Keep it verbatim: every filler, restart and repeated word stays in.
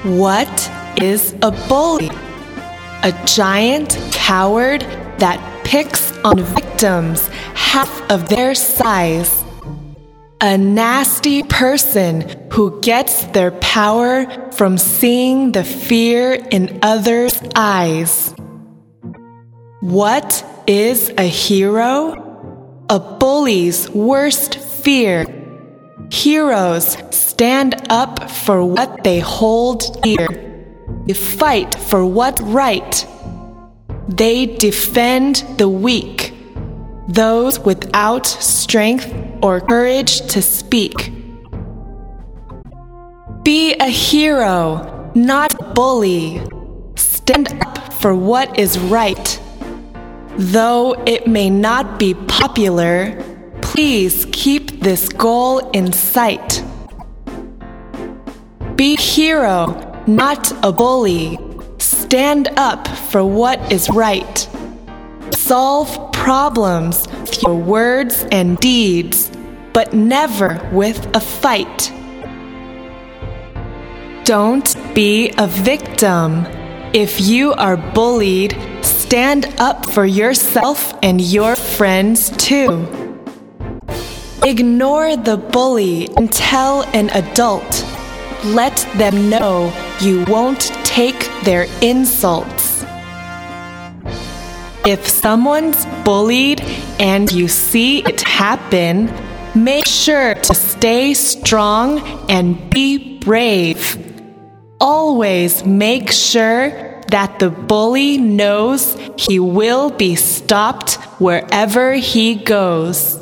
What is a bully? A giant coward that picks on victims half of their size. A nasty person who gets their power from seeing the fear in others' eyes. What is a hero? A bully's worst fear. Heroes stand up for what they hold dear. They fight for what's right. They defend the weak, those without strength or courage to speak. Be a hero, not a bully. Stand up for what is right. Though it may not be popular, please keep this goal in sight. Be a hero, not a bully. Stand up for what is right. Solve problems with your words and deeds, but never with a fight. Don't be a victim. If you are bullied, stand up for yourself and your friends too. Ignore the bully and tell an adult. Let them know you won't take their insults. If someone's bullied and you see it happen, make sure to stay strong and be brave. Always make sure that the bully knows he will be stopped wherever he goes.